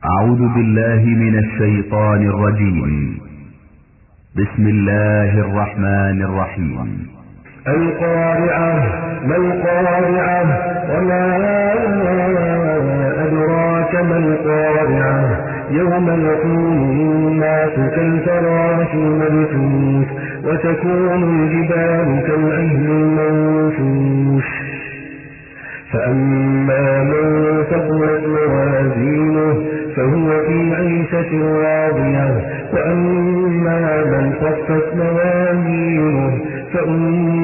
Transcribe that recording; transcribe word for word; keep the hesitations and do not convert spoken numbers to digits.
أعوذ بالله من الشيطان الرجيم. بسم الله الرحمن الرحيم. القارعة. ما القارعة؟ وما أدراك ما القارعة؟ يوم يكون الناس كالفراش المبثوث وتكون الجبال كالعهن المنفوش فأما من ثقلت موازينه فهو في عيشة راضية وأما من خفت موازينه فأما